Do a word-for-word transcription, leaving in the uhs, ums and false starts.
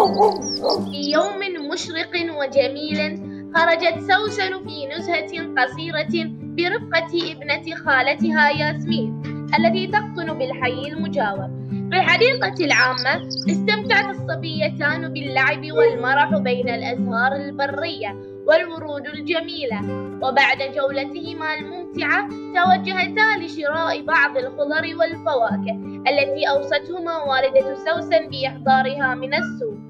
في يوم مشرق وجميل خرجت سوسن في نزهة قصيرة برفقة ابنة خالتها ياسمين التي تقطن بالحي المجاور. في الحديقة العامة استمتعت الصبيتان باللعب والمرح بين الأزهار البرية والورود الجميلة، وبعد جولتهما الممتعة توجهتا لشراء بعض الخضر والفواكه التي أوصتهما والدة سوسن بإحضارها من السوق.